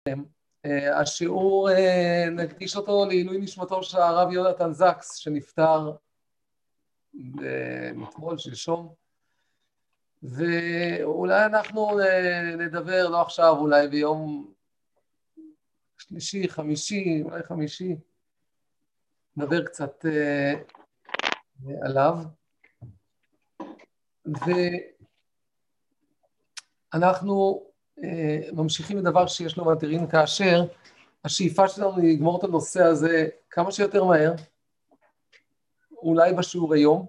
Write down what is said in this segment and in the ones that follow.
השיעור נקדיש אותו לעילוי נשמתו של הרב יונתן זקס, שנפטר אתמול, שלשום, ואולי אנחנו נדבר, לא עכשיו, אולי ביום שלישי, חמישי, אולי חמישי, נדבר קצת עליו. ואנחנו ממשיכים לדבר שיש לו מתירים, כאשר השאיפה שלנו היא לגמור את הנושא הזה כמה שיותר מהר, אולי בשיעור היום,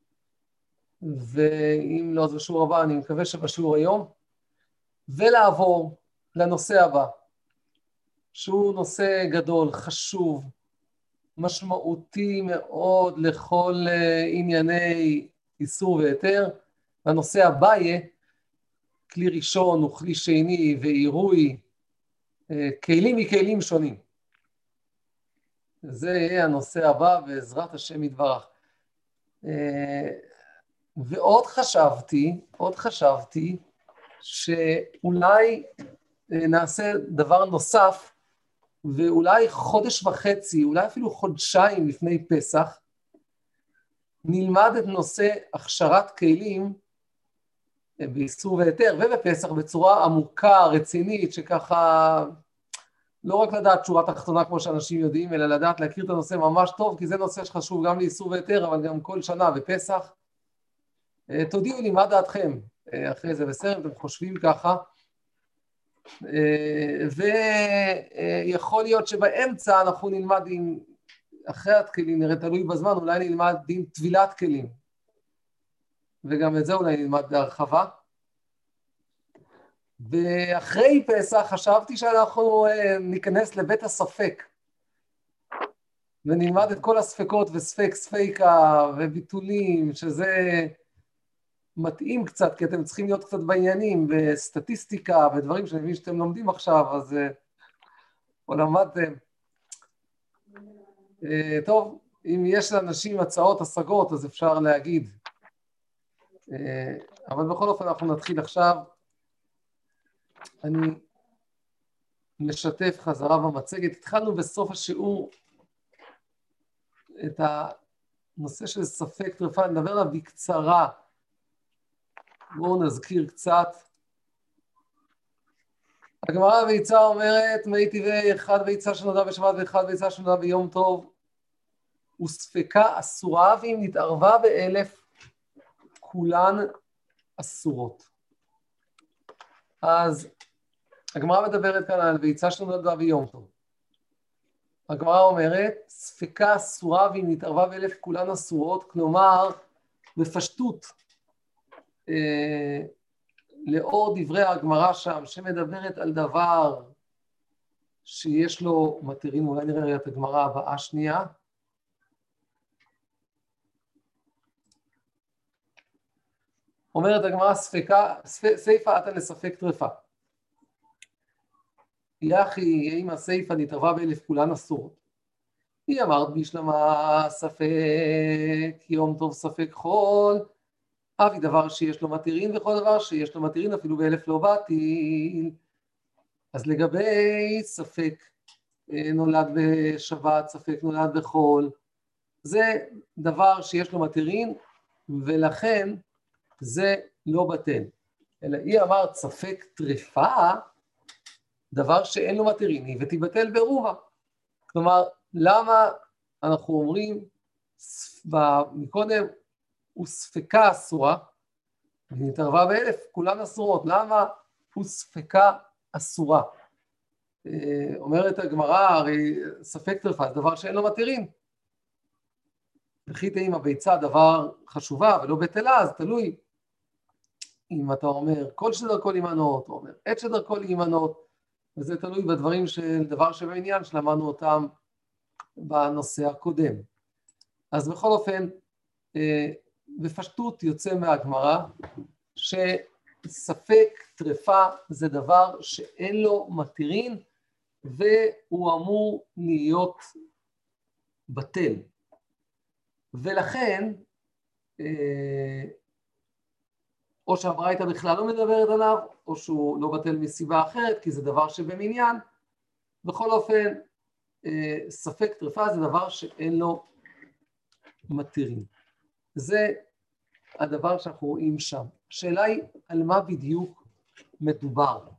ואם לא, אז בשיעור הבא, אני מקווה שבשיעור היום, ולעבור לנושא הבא, שהוא נושא גדול, חשוב, משמעותי מאוד לכל ענייני איסור והיתר. והנושא הבא יהיה כלי ראשון וכלי שני ועירוי כלים מכלים שונים. זה יהיה הנושא הבא בעזרת השם יתברך. ועוד חשבתי שאולי נעשה דבר נוסף, ואולי חודש וחצי, אולי אפילו חודשיים לפני פסח, נלמד את נושא הכשרת כלים באיסור והיתר ובפסח בצורה עמוקה, רצינית, שככה לא רק לדעת שורה תחתונה כמו שאנשים יודעים, אלא לדעת להכיר את הנושא ממש טוב, כי זה נושא שחשוב גם לאיסור והיתר, אבל גם כל שנה בפסח. תודיעו לי מה דעתכם אחרי זה, בסדר, אתם חושבים ככה, ויכול להיות שבאמצע אנחנו נלמד עם, אחרי הכלים, נראה תלוי בזמן, אולי נלמד עם טבילת כלים, וגם את זה אולי נלמד בהרחבה. ואחרי פסח חשבתי שאנחנו ניכנס לבית הספק, ונלמד את כל הספקות וספק, ספיקה וביטולים, שזה מתאים קצת, כי אתם צריכים להיות קצת בעניינים, בסטטיסטיקה ודברים שאני מבין שאתם לומדים עכשיו, אז או למדתם. טוב, אם יש לאנשים הצעות, השגות, אז אפשר להגיד. אבל בכל אופן אנחנו נתחיל עכשיו. אני משתף חזרה במצגת. התחלנו בסוף השיעור את הנושא של ספק טרפה, נדבר עליו בקצרה. בואו נזכיר קצת. הגמרא ביצה אומרת, מי טבעי אחד ביצה שנודע בשבת ואחד ביצה שנודע ביום טוב, וספקה אסורה, ואם נתערבה באלף, כולן אסורות. אז הגמרא מדברת כאן על ביצה שנודע ביום טוב. הגמרא אומרת, ספקה אסורה, ואם נתערבה באלף, כולן אסורות, כלומר, בפשטות, לאור דברי הגמרא שם, שמדברת על דבר שיש לו מתירים, אולי נראה את הגמרא הבאה שנייה. אומרת הגמרא, סייפה אתה לספק טרפה. יחי, אם הסייפה נתערבה באלף כולן אסורות. היא אמרת בשלמה ספק יום טוב ספק חול, אבי דבר שיש לו מתירין, וכל דבר שיש לו מתירין אפילו באלף לא באתי. אז לגבי ספק נולד בשבת, ספק נולד בחול, זה דבר שיש לו מתירין, ולכן זה לא בטל. אלא היא אמרת ספק טרפה, דבר שאין לו מתירין, היא ותיבטל ברובה. כלומר, למה אנחנו אומרים מקודם, הוא ספקה אסורה, ונתערבה באלף, כולן אסורות. למה הוא ספקה אסורה? אומרת הגמרא, הרי ספק טרפה, זה דבר שאין לו מתירין. וכי תהיה עם הביצה דבר חשובה ולא בטלה, אז תלוי. אם אתה אומר כל שדרכו להימנות, או אומר עת שדרכו להימנות, וזה תלוי בדברים של דבר שבעניין, שלמדנו אותם בנושא הקודם. אז בכל אופן, בפשטות יוצא מהגמרא, שספק טרפה זה דבר שאין לו מתירין, והוא אמור להיות בטל. ולכן, או שהברייתא בכלל לא מדברת עליו, או שהוא לא בטל מסיבה אחרת, כי זה דבר שבמניין, בכל אופן, ספק טרפה זה דבר שאין לו מתירים. זה הדבר שאנחנו רואים שם. השאלה היא על מה בדיוק מדובר.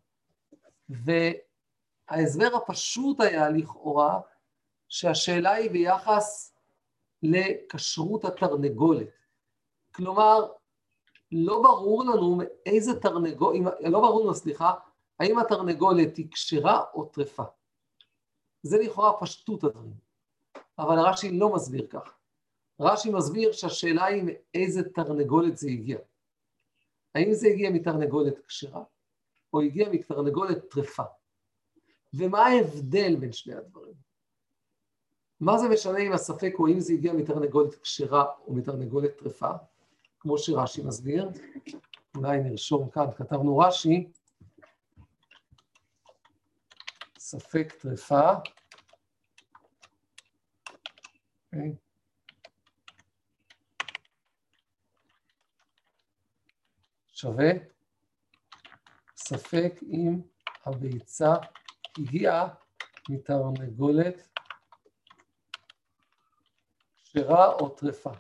וההסבר הפשוט היה לכאורה שהשאלה היא ביחס לכשרות התרנגולת. כלומר, לא ברור לנו מאיזה תרנגולת, לא ברור לנו, סליחה, האם התרנגולת היא כשרה או טרפה. זה לכאורה פשטות הדברים. אבל רש"י לא מסביר כך. רש"י מסביר שהשאלה היא מאיזה תרנגולת זה הגיע. האם זה הגיע מתרנגולת כשרה, או הגיע מתרנגולת טרפה? ומה ההבדל בין שני הדברים? מה זה משנה אם הספק הוא אם זה הגיע מתרנגולת כשרה או מתרנגולת טרפה? כמו שרש"י מסביר. אולי נרשום כאן, כתבנו רש"י, ספק טרפה. Okay. שווה ספק אם הביצה הגיעה מתרנגולת כשרה או טרפה.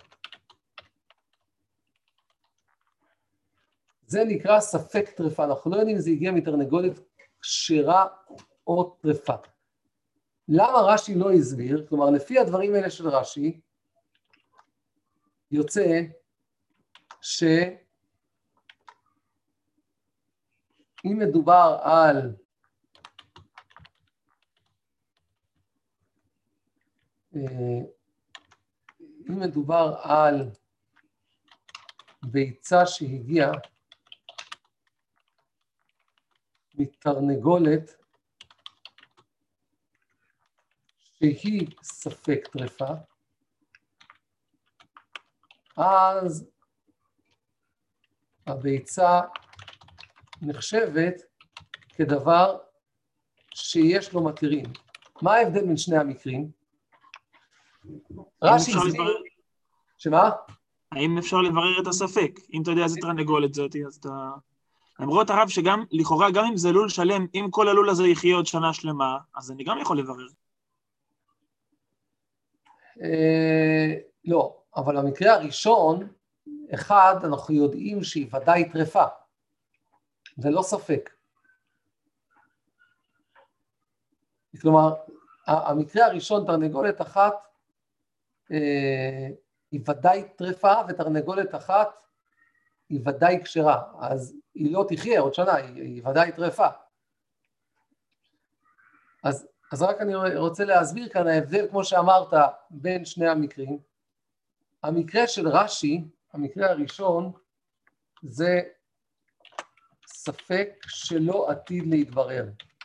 זה נקרא ספק טרפה, אנחנו לא יודעים אם זה הגיע מתרנגולת כשרה או טרפה. למה רש"י לא הסביר? כלומר, לפי הדברים האלה של רש"י, יוצא שאם מדובר על ביצה שהגיעה מתרנגולת שהיא ספק טרפה, אז הביצה נחשבת כדבר שיש לו מתירים. מה ההבדל בין שני המקרים? רש"י הסביר... שמה? האם אפשר לברר את הספק? אם אתה יודע איזה תרנגולת זאת, אז אתה... למרות הרב שגם, לכאורה, גם אם זה לול שלם, אם כל הלול הזה יחיה עוד שנה שלמה, אז אני גם יכול לברר. לא, אבל המקרה הראשון, אחד, אנחנו יודעים שהיא ודאי טרפה. זה לא ספק. כלומר, המקרה הראשון, תרנגולת אחת, היא ודאי טרפה, ותרנגולת אחת היא ודאי כשרה. אז היא לא תחיה עוד שנה, היא ודאי טרפה. אז רק אני רוצה להסביר כאן ההבדל, כמו שאמרת, בין שני המקרים. המקרה של רש"י, המקרה הראשון, זה ספק שלא עתיד להתברר.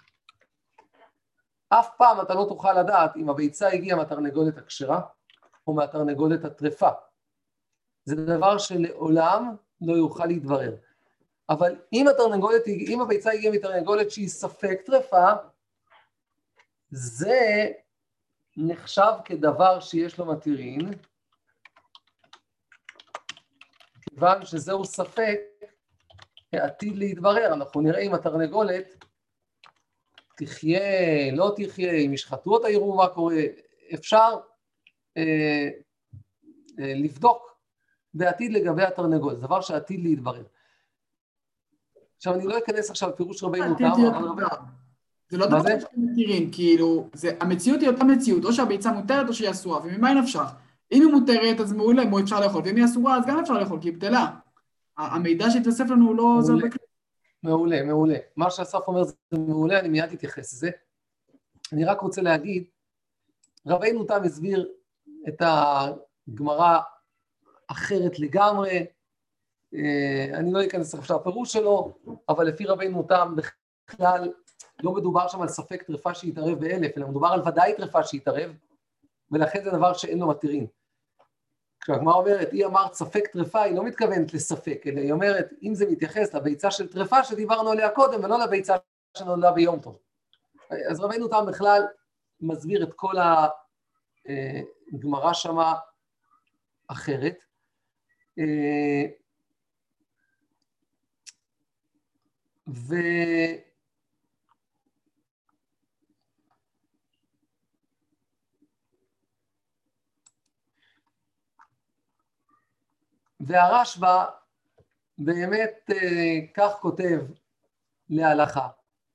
אף פעם אתה לא תוכל לדעת אם הביצה הגיעה מהתרנגולת הכשרה או מהתרנגולת הטרפה. זה דבר שלעולם לא יוכל להתברר. אבל אם הביצה הגיעה מתרנגולת שהיא ספק טרפה, זה נחשב כדבר שיש לו מתירים, כיוון שזהו ספק עתיד להתברר. אנחנו נראה אם התרנגולת תחיה, לא תחיה, אם ישחטו אותה יראו מה קורה. אפשר לבדוק בעתיד לגבי התרנגולת, דבר שעתיד להתברר. עכשיו אני לא אכנס עכשיו לפירוש רבינו תם, אבל זה לא דבר שאתם מכירים, כאילו, המציאות היא אותה מציאות, או שהביצה מותרת או שהיא אסורה, וממה היא נפשך? אם היא מותרת, אז מעולה, אם אפשר לאכול, ואם היא אסורה, אז גם אפשר לאכול, כי היא בטלה. המידע שהתווסף לנו הוא לא... מעולה, מעולה. מה שאסף אומר זה מעולה, אני מיד אתייחס לזה. אני רק רוצה להגיד, רבינו תם הסביר את הגמרא אחרת לגמרי, אני לא אכנס עכשיו לפירוש שלו, אבל לפי רבינו תם בכלל לא מדובר שם על ספק טרפה שיתערב באלף, אלא מדובר על ודאי טרפה שיתערב, ולכן זה דבר שאין לו מתירים. כשהגמרא אומרת, היא אמרת ספק טרפה, היא לא מתכוונת לספק, אלא היא אומרת, אם זה מתייחס לביצה של טרפה שדיברנו עליה קודם, ולא לביצה שנולדה ביום טוב. אז רבינו תם בכלל מסביר את כל הגמרא שמה אחרת. והרשב"א באמת כך כותב להלכה,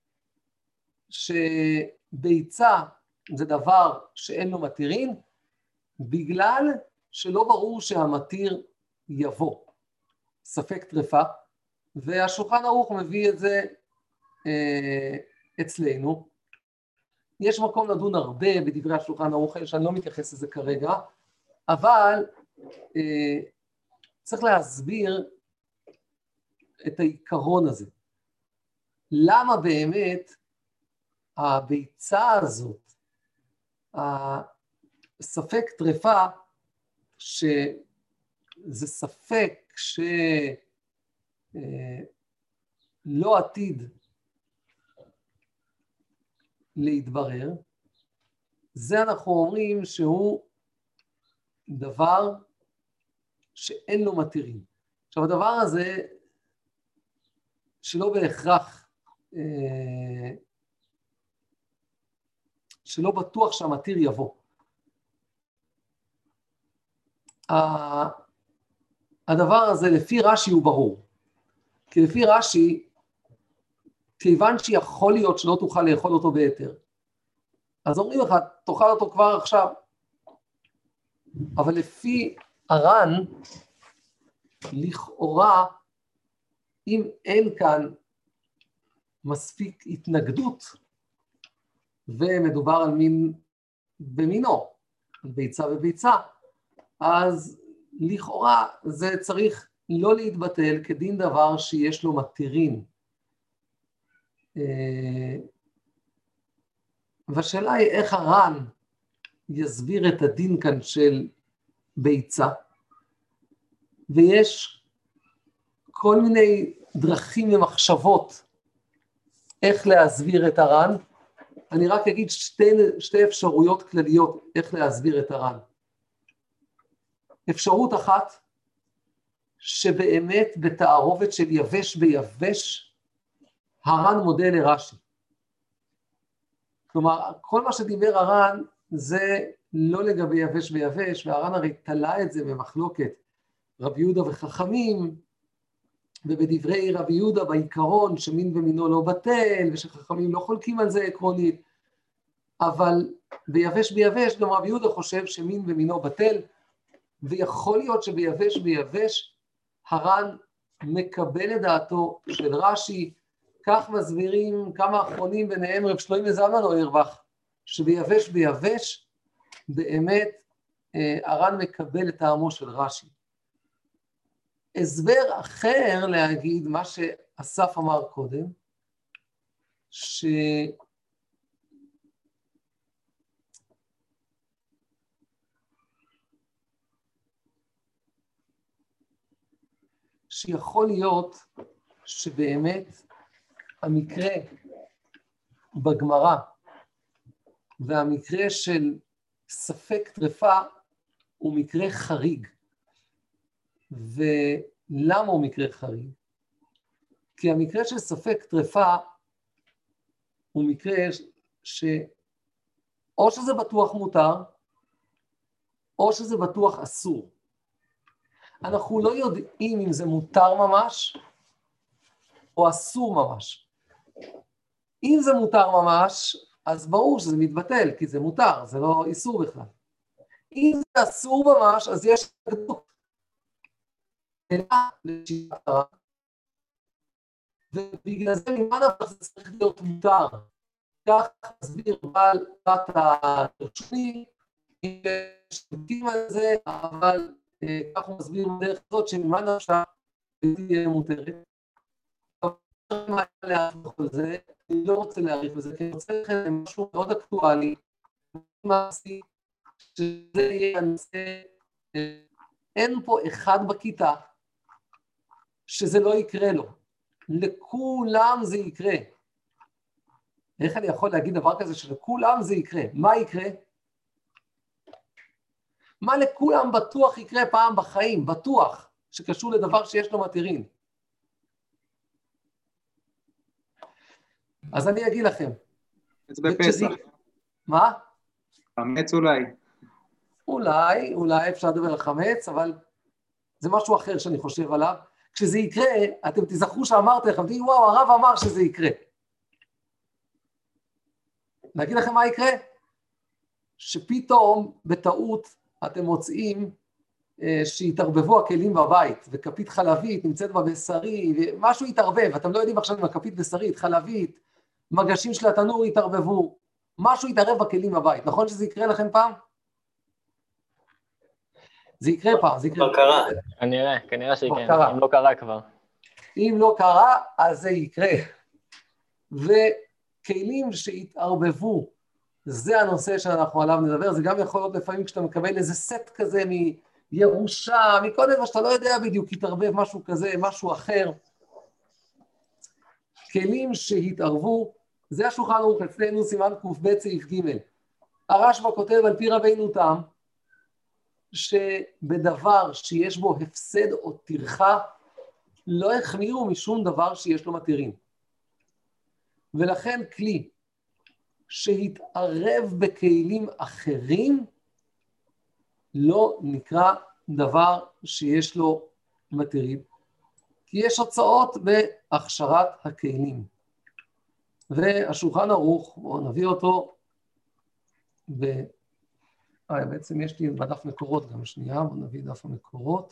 שביצה זה דבר שאין לו מתירין, בגלל שלא ברור שהמתיר יבוא, ספק טרפה, והשולחן ערוך מביא את זה אצלנו. יש מקום לדון הרבה בדברי השולחן ערוך, שאני לא מתייחס לזה כרגע, אבל צריך להסביר את העיקרון הזה. למה באמת הביצה הזאת, הספק טרפה, שזה ספק שלא עתיד להתברר, זה אנחנו אומרים שהוא דבר שאין לו מתירים. עכשיו הדבר הזה שלא בהכרח, שלא בטוח שהמתיר יבוא. הדבר הזה לפי רש"י הוא ברור, כי לפי רש"י, כיוון שיכול להיות שלא תוכל לאכול אותו ביתר, אז אומרים לך, תאכל אותו כבר עכשיו, אבל לפי הר"ן, לכאורה, אם אין כאן מספיק התנגדות, ומדובר על מין במינו, על ביצה וביצה, אז לכאורה זה צריך לא להתבטל כדין דבר שיש לו מתירין. והשאלה היא איך הר"ן יסביר את הדין כאן של ביצה, ויש כל מיני דרכים ומחשבות איך להסביר את הר"ן. אני רק אגיד שתי אפשרויות כלליות איך להסביר את הר"ן. אפשרות אחת, שבאמת בתערובת של יבש ביבש, הר"ן מודה לרש"י. כלומר, כל מה שדיבר הר"ן זה לא לגבי יבש ביבש, והר"ן הרי תלה את זה במחלוקת רבי יהודה וחכמים, ובדברי רבי יהודה בעיקרון שמין ומינו לא בטל, ושחכמים לא חולקים על זה עקרונית, אבל ביבש ביבש גם רבי יהודה חושב שמין ומינו בטל, ויכול להיות שביבש ביבש הר"ן מקבל את דעתו של רש"י, כך מסבירים כמה אחרונים ביניהם רב שלמה זלמן אוירבך, שביבש ביבש באמת הר"ן מקבל את טעמו של רש"י. הסבר אחר להגיד מה שאסף אמר קודם, שיכול להיות שבאמת המקרה בגמרא והמקרה של ספק טרפה הוא מקרה חריג. ולמה הוא מקרה חריג? כי המקרה של ספק טרפה הוא מקרה או שזה בטוח מותר, או שזה בטוח אסור. אנחנו לא יודעים אם זה מותר ממש, או אסור ממש. אם זה מותר ממש, אז ברור שזה מתבטל, כי זה מותר, זה לא איסור בכלל. אם זה אסור ממש, אז יש התנגדות. לשיטת הר"ן. ובגלל זה ממה דבר זה צריך להיות מותר. כך מסביר בעל בת הרשמי, אם שתקים על זה, אבל כך הוא מסביר בדרך הזאת שממה נפשה תהיה מותרת. מה להעריך בזה? אני לא רוצה להעריך בזה, כי אני רוצה לכם משהו מאוד אקטואלי, מעשי, שזה יהיה הנושא, אין פה אחד בכיתה, שזה לא יקרה לו. לכולם זה יקרה. איך אני יכול להגיד דבר כזה שלכולם זה יקרה? מה יקרה? מה לכולם בטוח יקרה פעם בחיים? בטוח, שקשור לדבר שיש לו מתירין. אז אני אגיד לכם. חמץ בפסח. מה? חמץ אולי. אולי אפשר לדבר על חמץ, אבל זה משהו אחר שאני חושב עליו. כשזה יקרה, אתם תזכרו שאמרתי לכם, תגידו, וואו, הרב אמר שזה יקרה. להגיד לכם מה יקרה? שפתאום בטעות אתם מוצאים שהתערבבו הכלים בבית, וכפית חלבית נמצאת בבשרי, ומשהו התערבב, אתם לא יודעים עכשיו אם הכפית בשרית, חלבית, מגשים של התנור התערבבו, משהו התערב בכלים בבית, נכון שזה יקרה לכם פעם? זה יקרה פעם, זה יקרה. כבר קרה. כנראה שיקרה, אם לא קרה כבר. אם לא קרה, אז זה יקרה. וכלים שהתערבבו, זה הנושא שאנחנו עליו נדבר, זה גם יכול להיות לפעמים כשאתה מקבל איזה סט כזה מירושה, מקודם שאתה לא יודע בדיוק, התערבב משהו כזה, משהו אחר. כלים שהתערבו, זה השולחן ערוך אצלנו, סימן קב סעיף ג'. הרשב"א כותב על פי רבינו תם, שבדבר שיש בו הפסד או טרחה, לא החמירו משום דבר שיש לו מתירים. ולכן כלי שהתערב בכלים אחרים, לא נקרא דבר שיש לו מתירים, כי יש הוצאות בהכשרת הכלים. והשולחן ערוך, בואו נביא אותו, בעצם יש לי בדף מקורות גם שנייה, בואו נביא דף המקורות.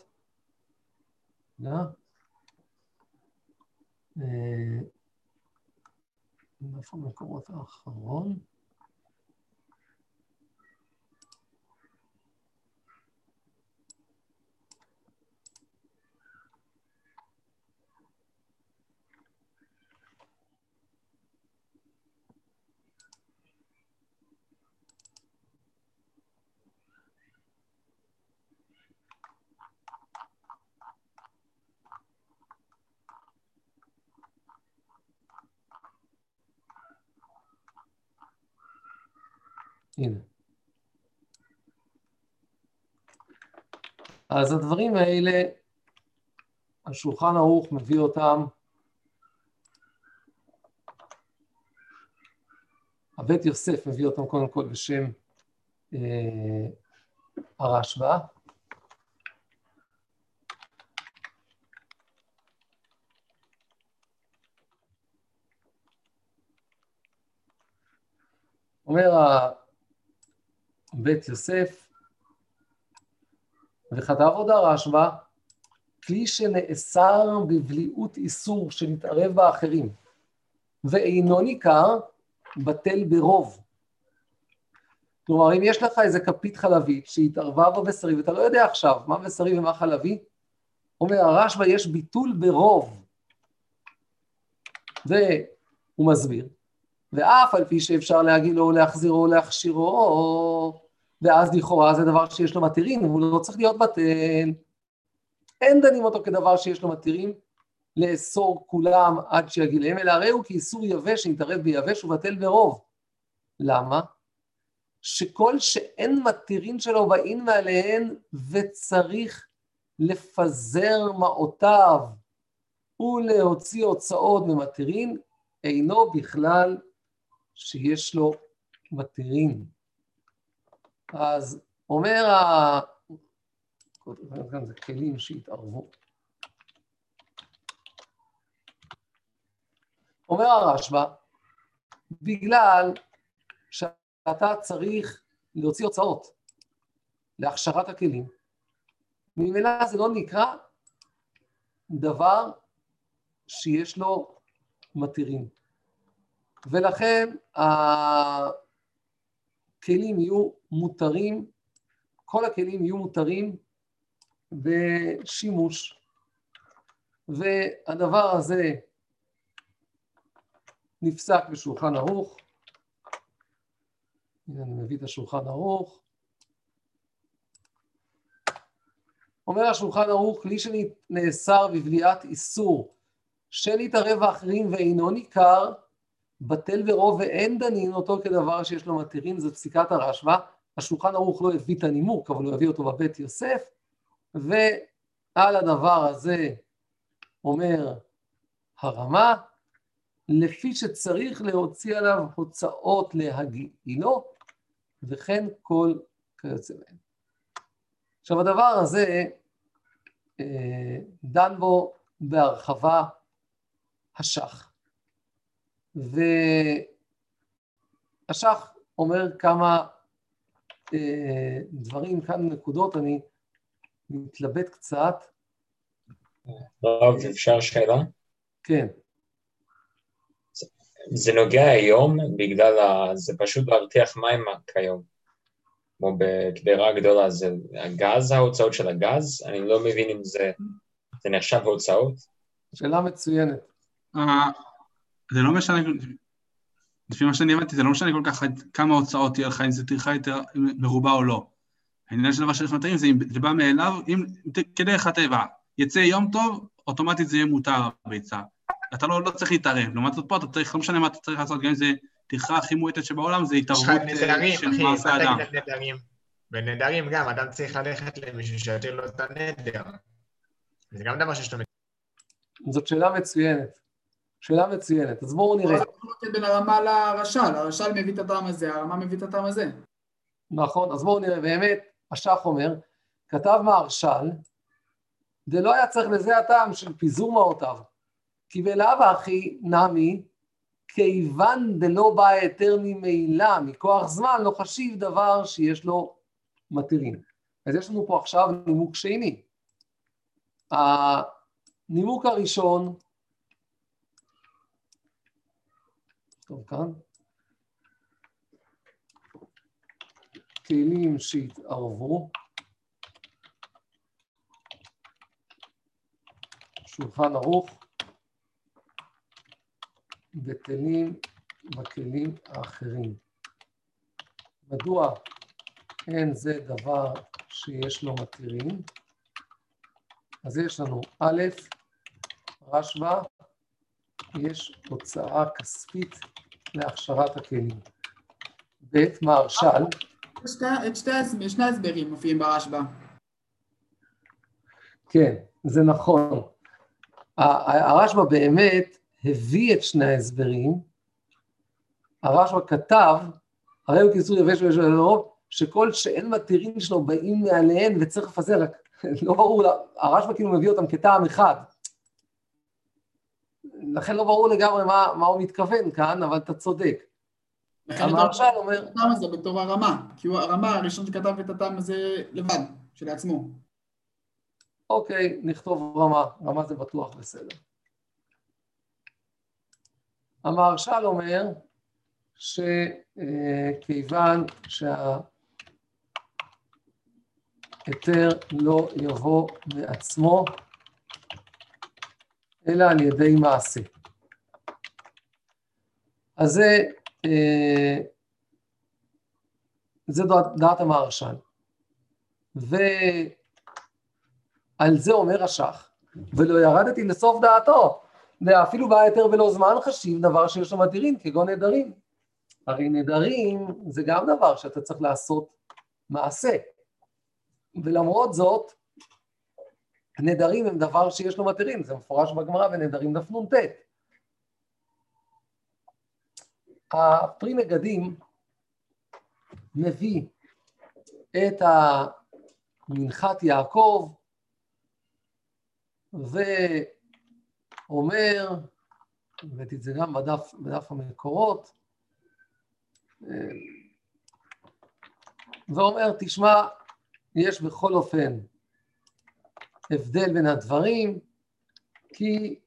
דף המקורות האחרון. הנה. אז הדברים האלה, השולחן ערוך מביא אותם, הבית יוסף מביא אותם קודם כל בשם הרשב"א. אומר בית יוסף, וכתב עוד הרשב"א, כלי שנאסר בבליעות איסור שנתערב באחרים, ואינו ניכר, בטל ברוב. כלומר, אם יש לך איזה כפית חלבית שהתערבה בבשרי, ואתה לא יודע עכשיו מה בשרי ומה חלבי, אומר הרשב"א יש ביטול ברוב. והוא מסביר, ואף על פי שאפשר להגיד לו, להחזירו, או להכשירו, ואז לכאורה זה דבר שיש לו מתירים, הוא לא צריך להיות בטל. אין דנים אותו כדבר שיש לו מתירים, לאסור כולם עד שיגילם, אלא הרי הוא כאיסור יבש שנתערב ביבש ובטל ברוב. למה? שכל שאין מתירים שלו באים מעליהן וצריך לפזר מעותיו ולהוציא הוצאות ממתירים, אינו בכלל שיש לו מתירים. אז אומר כאן זה כלים שהתערבו. אומר הרשב"א, בגלל שאתה צריך להוציא הוצאות להכשרת הכלים, ממילא זה לא נקרא דבר שיש לו מתירים. ולכן הכלים יהיו מותרים, כל הכלים יהיו מותרים בשימוש. והדבר הזה נפסק בשולחן ערוך. הנה אני מביא את השולחן ערוך. אומר השולחן ערוך, כלי שנאסר בבליעת איסור, שנתערב האחרים ואינו ניכר, בטל ברוב ואין דנין אותו כדבר שיש לו מתירים, זה פסיקת הרשב"א. השולחן ערוך לא הביא את הנימוק, אבל הוא הביא אותו בבית יוסף, ועל הדבר הזה אומר הרמה, לפי שצריך להוציא עליו הוצאות להגעילו, וכן כל כיוצא בהם. עכשיו הדבר הזה, דן בו בהרחבה השח. והשח אומר כמה דברים, כאן נקודות, אני מתלבט קצת. רב, אפשר שאלה? כן. זה נוגע היום זה פשוט להרתיח מים כיום. כמו בקדרה גדולה, זה הגז, ההוצאות של הגז, אני לא מבין אם זה נחשב הוצאות. שאלה מצוינת. זה לא משנה, לפי מה שאני הבנתי, זה לא משנה כל כך כמה הוצאות תהיה לך, אם זה טרחה יותר מרובה או לא. העניין של דבר שיש מטרים, זה בא מאליו, כדרך הטבע, יצא יום טוב, אוטומטית זה יהיה מותר הביצה. אתה לא צריך להתערב, לעומת זאת פה, אתה צריך, לא משנה מה אתה צריך לעשות, גם אם זה טרחה הכי מועטת שבעולם, זה התערבות של מעשה אדם. ונדרים גם, אדם צריך ללכת למישהו שיתיר לו את הנדר. זה גם דבר שיש לו מצוינת. זאת שאלה מצוינת. שאלה מצוינת, אז בואו נראה. זה לא בין הרמה לרש"ל, הרש"ל מביא את הטעם הזה, הרמה מביא את הטעם הזה. נכון, אז בואו נראה, באמת, השח אומר, כתב מהרש"ל, זה לא היה צריך לזה הטעם של פיזור מעותיו, כי בלאו הכי נמי, כיוון דלא בא היתר ממילא, מכוח זמן, לא חשיב דבר שיש לו מתירים. אז יש לנו פה עכשיו נימוק שני. הנימוק הראשון, טוב כאן, כלים שהתערבו, שולחן ערוך, בטלים בכלים האחרים. מדוע אין זה דבר שיש לו מתירים? אז יש לנו א', רשב"א, יש הוצאה כספית להכשרת הכלים. ב', מהרש"ל. שני הסברים מופיעים ברשב"א. כן, זה נכון. הרשב"א באמת הביא את שני ההסברים. הרשב"א כתב, הרי הוא כיסוי יבש ויש לו, שכל שאין מתירים שלו באים מעליהן וצריך לפזר, רק לא ברור, הרשב"א כאילו מביא אותם כטעם אחד. לכן לא ברור לגמרי מה הוא מתכוון כאן, אבל אתה צודק. המהרש"ל אומר... את הטעם הזה בתור הרמה, כי הוא הרמה הראשון שכתב את הטעם הזה לבד, של עצמו. אוקיי, נכתוב רמה, רמה זה בטוח בסדר. המהרש"ל אומר שכיוון שההיתר לא יבוא מעצמו, אלא על ידי מעשה. אז זה דעת המהרש"ל. ועל זה אומר השח, ולא ירדתי לסוף דעתו, ואפילו בא היתר בלא זמן חשיב דבר שיש לו מתירים, כגון נדרים. הרי נדרים זה גם דבר שאתה צריך לעשות מעשה. ולמרות זאת, נדרים הם דבר שיש לו מתירים, זה מפורש בגמרא ונדרים דף נ"ט. הפרי מגדים מביא את מנחת יעקב ואומר, הבאתי את זה גם בדף המקורות, ואומר, תשמע, יש בכל אופן הבדל בין הדברים, כי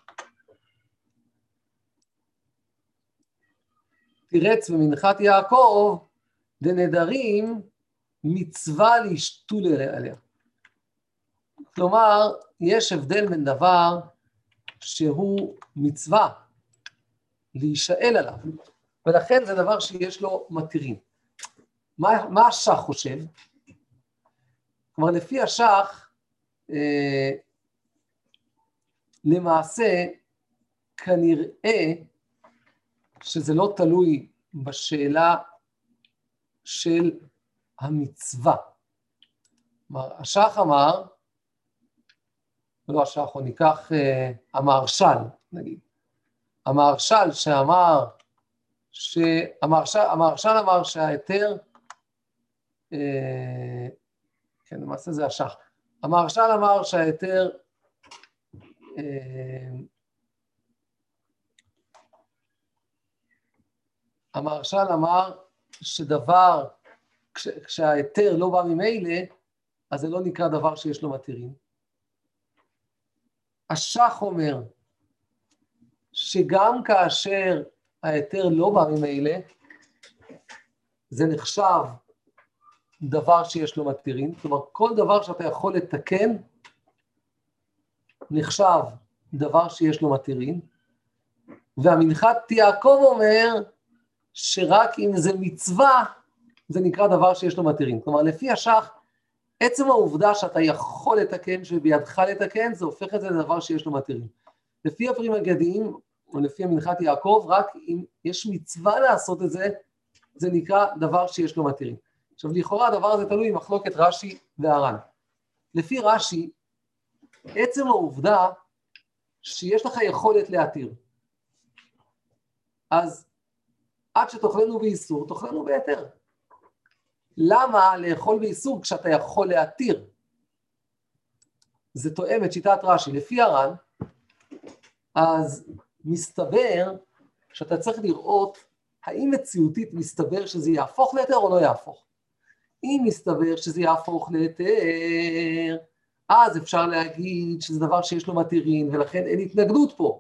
תירץ במנחת יעקב, דנדרים מצווה להשתול עליה. כלומר, יש הבדל בין דבר שהוא מצווה להישאל עליו, ולכן זה דבר שיש לו מתירים. מה השח חושב? כלומר, לפי השח, למעשה, כנראה שזה לא תלוי בשאלה של המצווה. כלומר, השח אמר, לא השח, או ניקח המהרש"ל, נגיד. המהרש"ל שאמר, המהרש"ל אמר שההיתר, כן, למעשה זה השח. המהרש"ל אמר שההיתר, המהרש"ל אמר שדבר, כשההיתר לא בא ממילא, אז זה לא נקרא דבר שיש לו מתירים. השח אומר שגם כאשר ההיתר לא בא ממילא, זה נחשב דבר שיש לו מתירים, כלומר כל דבר שאתה יכול לתקן, נחשב דבר שיש לו מתירים, והמנחת יעקב אומר שרק אם זה מצווה, זה נקרא דבר שיש לו מתירים. כלומר לפי השח, עצם העובדה שאתה יכול לתקן, שבידך לתקן, זה הופך את זה לדבר שיש לו מתירים. לפי הפרים הגדיים, או לפי המנחת יעקב, רק אם יש מצווה לעשות את זה, זה נקרא דבר שיש לו מתירים. עכשיו, לכאורה הדבר הזה תלוי במחלוקת רש"י והר"ן. לפי רש"י, עצם העובדה שיש לך יכולת להתיר. אז עד שתאכלנו באיסור, תאכלנו בהיתר. למה לאכול באיסור כשאתה יכול להתיר? זה תואם את שיטת רש"י. לפי הר"ן, אז מסתבר שאתה צריך לראות האם מציאותית מסתבר שזה יהפוך להיתר או לא יהפוך. אם מסתבר שזה יהפוך להיתר, אז אפשר להגיד שזה דבר שיש לו מתירים, ולכן אין התנגדות פה.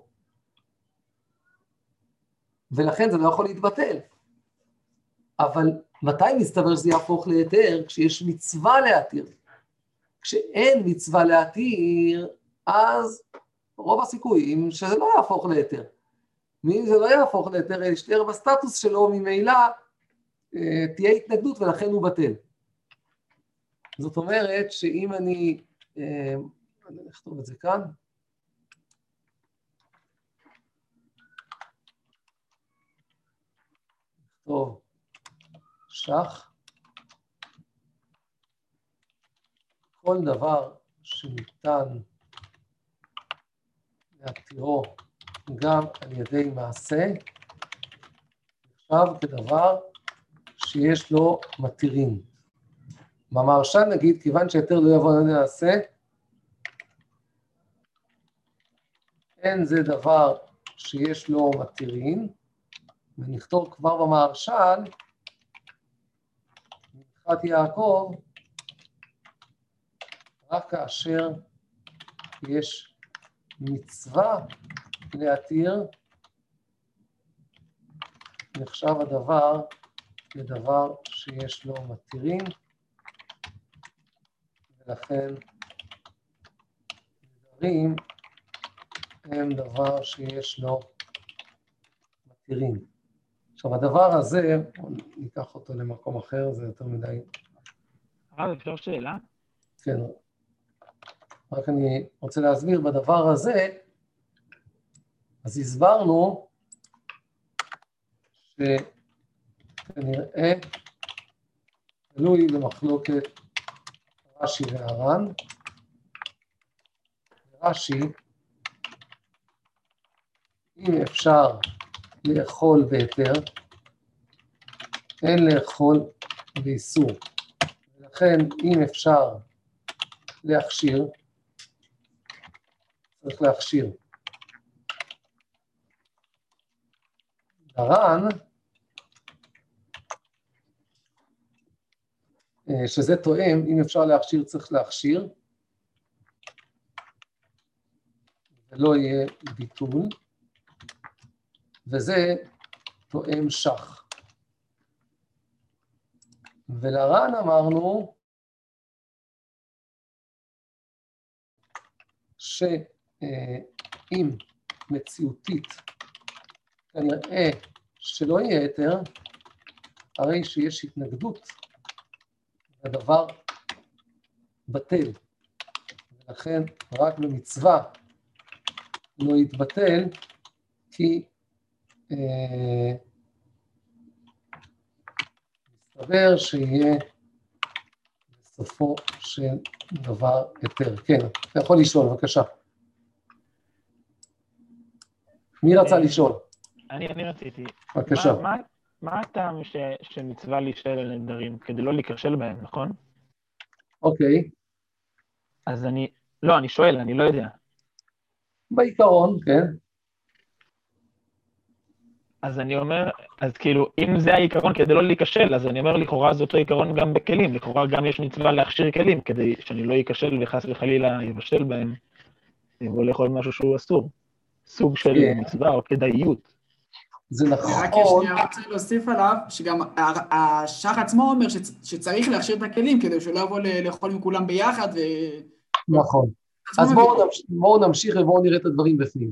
ולכן זה לא יכול להתבטל. אבל מתי מסתבר שזה יהפוך להיתר? כשיש מצווה להתיר. כשאין מצווה להתיר, אז רוב הסיכויים שזה לא יהפוך להיתר. ואם זה לא יהפוך להיתר, להשתער בסטטוס שלו, ממילא תהיה התנגדות ולכן הוא בטל. זאת אומרת שאם אני נכתוב את זה כאן, טוב, שח, כל דבר שניתן להתירו גם על ידי מעשה, נחשב כדבר שיש לו מתירים. במהרש"ל נגיד, כיוון שהיתר לא יבוא על ידי מעשה, אין זה דבר שיש לו מתירים, ונכתוב כבר במהרש"ל, מנחת יעקב, רק כאשר יש מצווה להתיר, נחשב הדבר לדבר שיש לו מתירים, ולכן נדרים הם דבר שיש לו מתירים. עכשיו הדבר הזה, ניקח אותו למקום אחר, זה יותר מדי. אפשר שאלה? כן, רק אני רוצה להסביר בדבר הזה, אז הסברנו שכנראה תלוי במחלוקת רש"י והר"ן. רש"י, אם אפשר לאכול בהיתר, אין לאכול באיסור. ולכן אם אפשר להכשיר, צריך להכשיר. הר"ן, שזה תואם, אם אפשר להכשיר, צריך להכשיר, ולא יהיה ביטול, וזה תואם שח. ולר"ן אמרנו, שאם מציאותית כנראה שלא יהיה היתר, הרי שיש התנגדות, הדבר בטל, ולכן רק במצווה לא יתבטל, כי מסתבר שיהיה בסופו של דבר היתר. כן, אתה יכול לשאול, בבקשה. מי רצה לשאול? אני רציתי. בבקשה. מה הטעם שמצווה להישאל על נדרים? כדי לא להיכשל בהם, נכון? אוקיי. אז אני שואל, אני לא יודע. בעיקרון, כן. אז אני אומר, אז כאילו, אם זה העיקרון כדי לא להיכשל, אז אני אומר, לכאורה זה אותו עיקרון גם בכלים, לכאורה גם יש מצווה להכשיר כלים, כדי שאני לא ייכשל וחס וחלילה יבשל בהם, או לאכול משהו שהוא אסור. סוג של כן. מצווה או כדאיות. זה רק נכון. שנייה רוצה להוסיף עליו, שגם השח עצמו אומר שצריך להכשיר את הכלים, כדי שלא יבוא לאכול עם כולם ביחד, נכון. אז בואו נמשיך ובואו נראה את הדברים בפנים.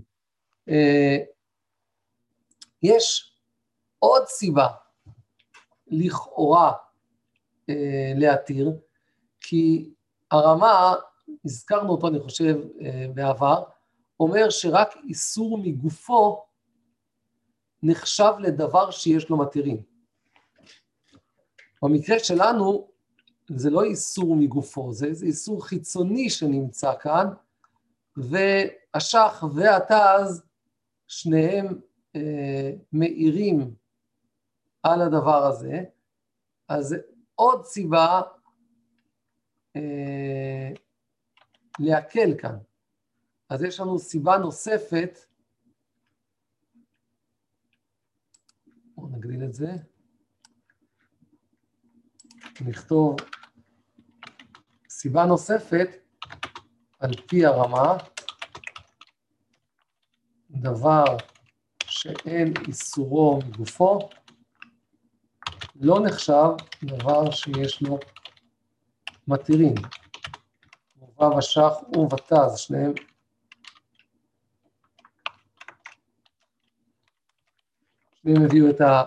יש עוד סיבה לכאורה להתיר, כי הרמה, הזכרנו אותו אני חושב בעבר, אומר שרק איסור מגופו נחשב לדבר שיש לו מתירים. במקרה שלנו זה לא איסור מגופו, זה איסור חיצוני שנמצא כאן, והשח והתז שניהם מאירים על הדבר הזה, אז עוד סיבה להקל כאן. אז יש לנו סיבה נוספת, בואו נגדיל את זה, נכתוב סיבה נוספת על פי הרמה, דבר שאין איסורו מגופו, לא נחשב דבר שיש לו מתירים. וו השח ובתז, שניהם הביאו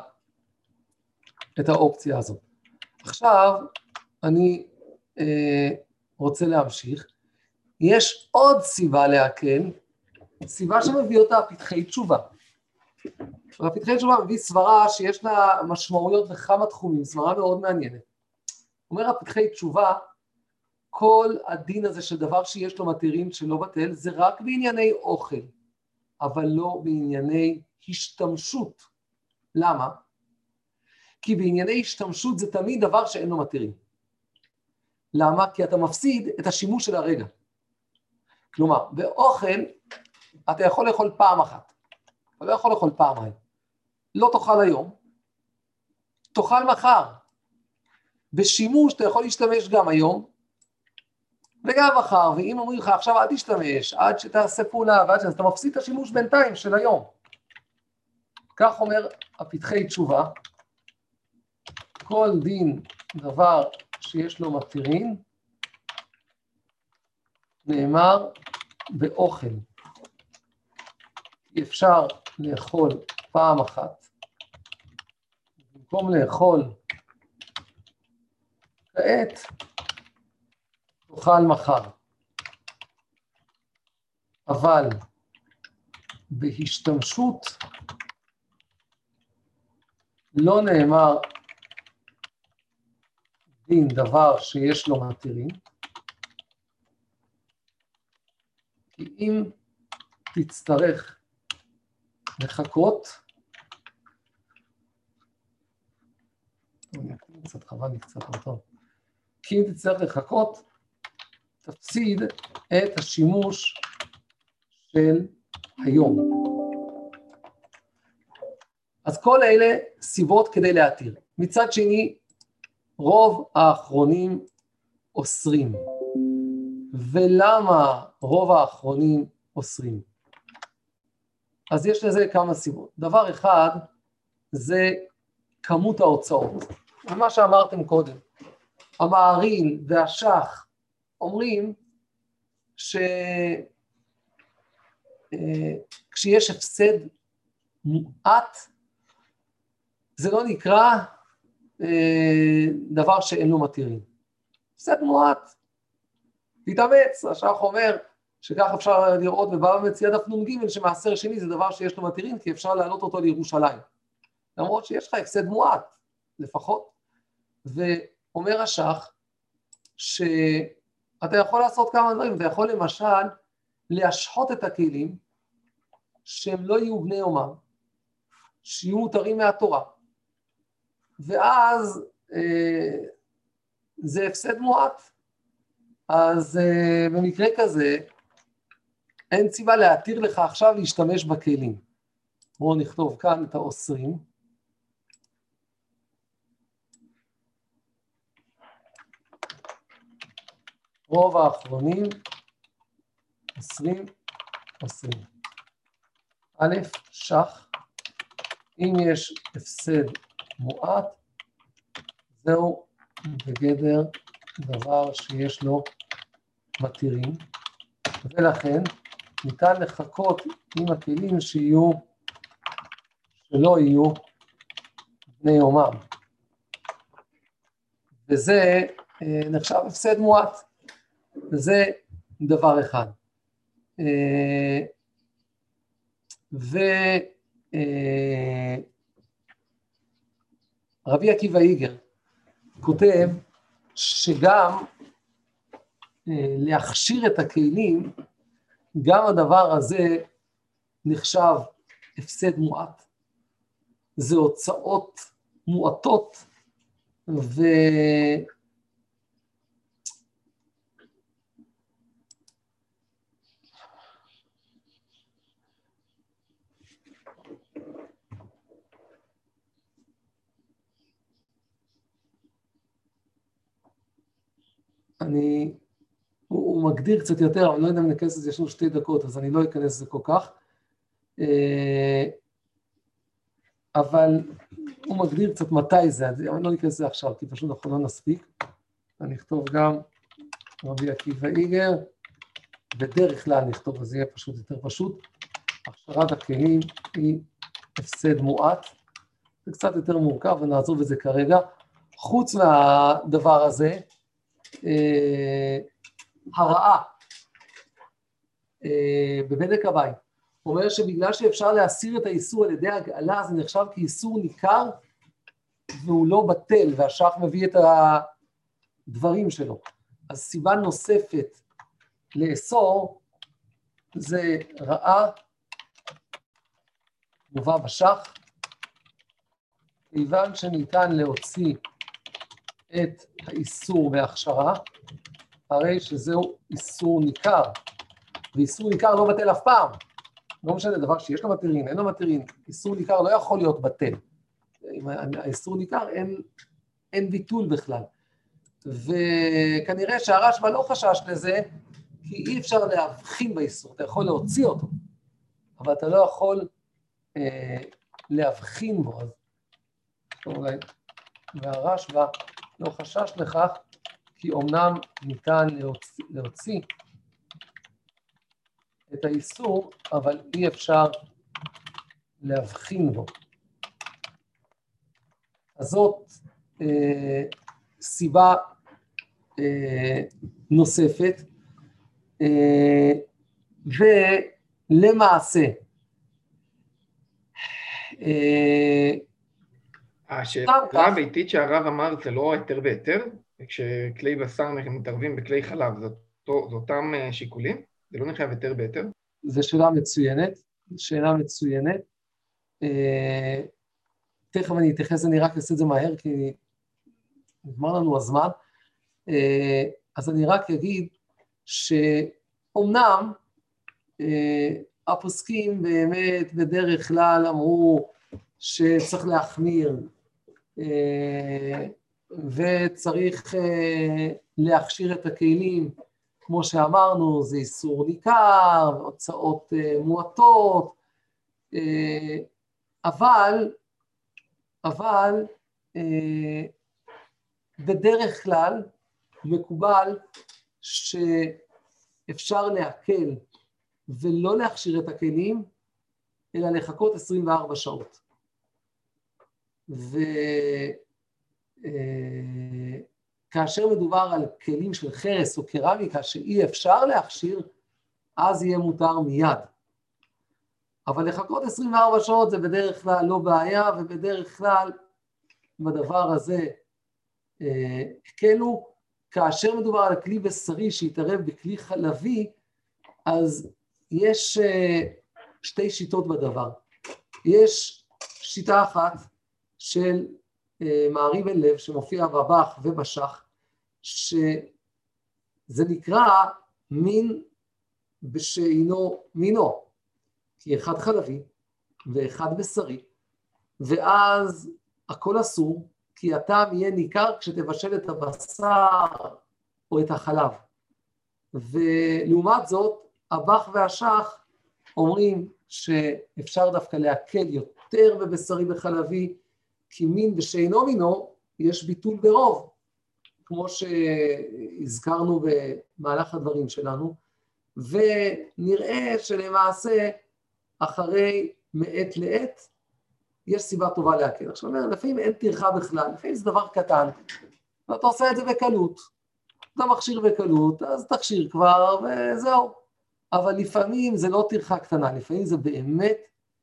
את האופציה הזאת. עכשיו אני רוצה להמשיך. יש עוד סיבה להקל, סיבה שמביא אותה פתחי תשובה. והפתחי תשובה מביא סברה שיש לה משמעויות בכמה תחומים, סברה מאוד מעניינת. אומר הפתחי תשובה, כל הדין הזה של דבר שיש לו מתירים שלא בטל, זה רק בענייני אוכל, אבל לא בענייני השתמשות. למה? כי בענייני השתמשות זה תמיד דבר שאין לו מתירים. למה? כי אתה מפסיד את השימוש של הרגע. כלומר, באוכל אתה יכול לאכול פעם אחת, אתה לא יכול לאכול פעמיים. לא תאכל היום, תאכל מחר. בשימוש אתה יכול להשתמש גם היום, וגם מחר, ואם אומרים לך עכשיו אל תשתמש, עד שתעשה פעולה, ועד שאתה מפסיד את השימוש בינתיים של היום. כך אומר הפתחי תשובה, כל דין דבר שיש לו מתירים, נאמר באוכל. אפשר לאכול פעם אחת, במקום לאכול כעת, תאכל מחר. אבל בהשתמשות לא נאמר דין דבר שיש לו מתירים, כי אם תצטרך לחכות, קצת חבל לי קצת אותו, כי אם תצטרך לחכות, תפסיד את השימוש של היום. אז כל אלה סיבות כדי להתיר. מצד שני, רוב האחרונים אוסרים. ולמה רוב האחרונים אוסרים? אז יש לזה כמה סיבות. דבר אחד, זה כמות ההוצאות. ומה שאמרתם קודם, המעריל והשח אומרים כשיש הפסד מועט, זה לא נקרא דבר שאין לו מתירים. הפסד מועט. תתאמץ, השח אומר שכך אפשר לראות בבבא מציעא דף נ"ג שמעשר שני זה דבר שיש לו מתירים, כי אפשר להעלות אותו לירושלים. למרות שיש לך הפסד מועט, לפחות. ואומר השח שאתה יכול לעשות כמה דברים, אתה יכול למשל להשחוט את הכלים שהם לא יהיו בני יומם, שיהיו מותרים מהתורה. ואז זה הפסד מועט. אז במקרה כזה, אין סיבה להתיר לך עכשיו להשתמש בכלים. בואו נכתוב כאן את האוסרים. רוב האחרונים, 20, א', שח, אם יש הפסד מועט, זהו בגדר דבר שיש לו מתירים, ולכן ניתן לחכות עם הכלים שלא יהיו בני יומם. וזה נחשב הפסד מועט, וזה דבר אחד. רבי עקיבא איגר כותב שגם להכשיר את הכלים, גם הדבר הזה נחשב הפסד מועט. זה הוצאות מועטות, הוא מגדיר קצת יותר, אבל לא יודע אם נכנס לזה, יש לנו 2 דקות, אז אני לא אכנס לזה כל כך. אבל הוא מגדיר קצת מתי זה, אז אני לא אכנס לזה עכשיו, כי פשוט אנחנו לא נספיק. אני אכתוב גם רבי עקיבא איגר, בדרך כלל נכתוב, אז זה יהיה פשוט יותר פשוט. הכשרת הכלים היא הפסד מועט, זה קצת יותר מורכב, ונעזוב את זה כרגע. חוץ מהדבר הזה, הרעה בבדק הבית, אומר שבגלל שאפשר להסיר את האיסור על ידי הגאלה, זה נחשב כאיסור ניכר, והוא לא בטל, והשח מביא את הדברים שלו. אז סיבה נוספת לאסור, זה רעה, מובא בשח, כיוון שניתן להוציא את האיסור בהכשרה, הרי שזהו איסור ניכר, ואיסור ניכר לא בטל אף פעם, לא משנה דבר שיש לו מתירין, אין לו מתירין, איסור ניכר לא יכול להיות בטל, האיסור ניכר אין ביטול בכלל, וכנראה שהרשב"א לא חשש לזה, כי אי אפשר להבחין באיסור, אתה יכול להוציא אותו, אבל אתה לא יכול להבחין בו, אז אולי, והרשב"א לא חשש לכך, כי אומנם ניתן להוציא את האיסור, אבל אי אפשר להבחין בו. אז זאת סיבה נוספת, ולמעשה, השאלה הביתית שהרב אמר זה לא היתר בהיתר, וכשכלי בשר מתערבים בכלי חלב, זה אותם שיקולים? זה לא נחשב היתר בהיתר? זו שאלה מצוינת. תכף אני אתייחס, אני רק אעשה את זה מהר, כי נגמר לנו הזמן. אז אני רק אגיד שאומנם הפוסקים באמת בדרך כלל אמרו שצריך להחמיר, וצריך להכשיר את הכלים, כמו שאמרנו, זה איסור ניכר, הוצאות מועטות, אבל בדרך כלל מקובל שאפשר להקל ולא להכשיר את הכלים, אלא לחכות 24 שעות. וכאשר מדובר על כלים של חרס או קרמיקה שאי אפשר להכשיר, אז יהיה מותר מיד. אבל לחכות 24 שעות זה בדרך כלל לא בעיה, ובדרך כלל בדבר הזה הקלו. כאשר מדובר על כלי בשרי שיתערב בכלי חלבי, אז יש 2 שיטות בדבר. יש שיטה אחת של מערי בן לב שמופיע בבח ובשח, זה נקרא מין בשאינו מינו, כי אחד חלבי ואחד בשרי, ואז הכל אסור, כי הטעם יהיה ניכר כשתבשל את הבשר או את החלב. ולעומת זאת, הבח והשח אומרים שאפשר דווקא להקל יותר בבשרי וחלבי, כי מין בשאינו מינו יש ביטול ברוב, כמו שהזכרנו במהלך הדברים שלנו, ונראה שלמעשה אחרי מעת לעת יש סיבה טובה להקל. עכשיו, לפעמים אין טרחה בכלל, לפעמים זה דבר קטן, ואתה עושה את זה בקלות. אתה מכשיר בקלות, אז תכשיר כבר וזהו. אבל לפעמים זה לא טרחה קטנה, לפעמים זה באמת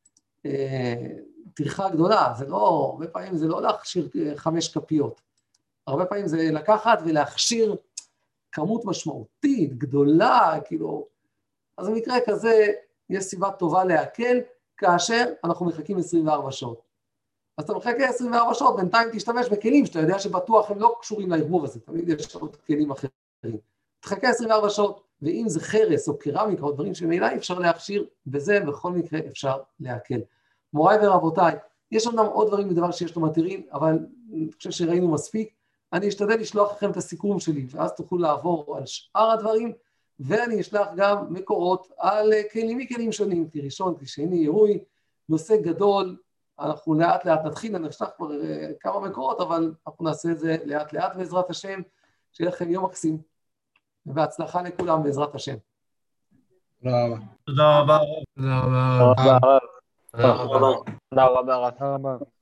טרחה גדולה, זה לא, הרבה פעמים זה לא להכשיר 5 כפיות. הרבה פעמים זה לקחת ולהכשיר כמות משמעותית, גדולה, כאילו. אז במקרה כזה יש סיבה טובה להקל, כאשר אנחנו מחכים 24 שעות. אז אתה מחכה 24 שעות, בינתיים תשתמש בכלים שאתה יודע שבטוח הם לא קשורים לערבוב הזה, תמיד יש עוד כלים אחרים. תחכה 24 שעות, ואם זה חרס או קרמיקה או דברים שמילא אפשר להכשיר, בזה בכל מקרה אפשר להקל. מוריי ורבותיי, יש אומנם עוד דברים בדבר שיש לו מתירים, אבל אני חושב שראינו מספיק, אני אשתדל לשלוח לכם את הסיכום שלי, ואז תוכלו לעבור על שאר הדברים, ואני אשלח גם מקורות על כלים מכלים שונים, כי ראשון, כי שני, עירוי, נושא גדול, אנחנו לאט לאט נתחיל, אני אשלח כבר כמה מקורות, אבל אנחנו נעשה את זה לאט לאט בעזרת השם, שיהיה לכם יום מקסים, ובהצלחה לכולם בעזרת השם. תודה רבה. תודה רבה. תודה רבה. תודה רבה. תודה רבה.